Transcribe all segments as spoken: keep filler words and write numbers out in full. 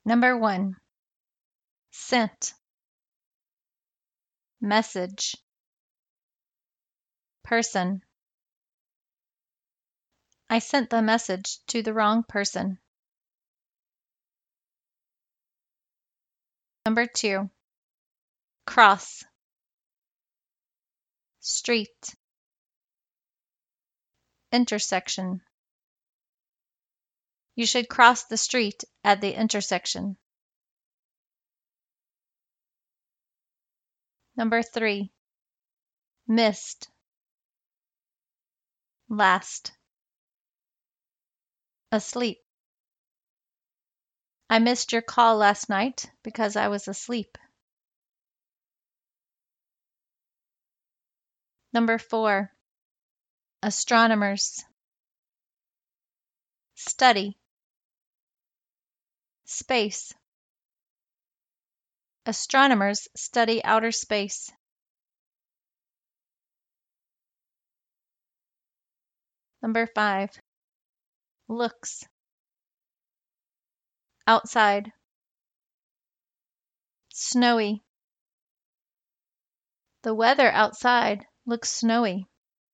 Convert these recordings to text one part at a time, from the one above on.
Number one, sent, message, person. I sent the message to the wrong person. Number two, cross, street, intersection. You should cross the street at the intersection. Number three, missed, last, asleep. I missed your call last night because I was asleep. Number four, astronomers, study, space. Astronomers study outer space. Number five, looks, outside, snowy. The weather outside looks snowy.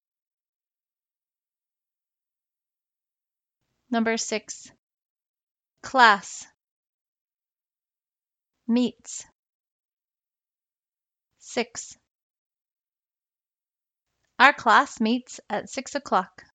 Number six, class, meets, six. Our class meets at six o'clock.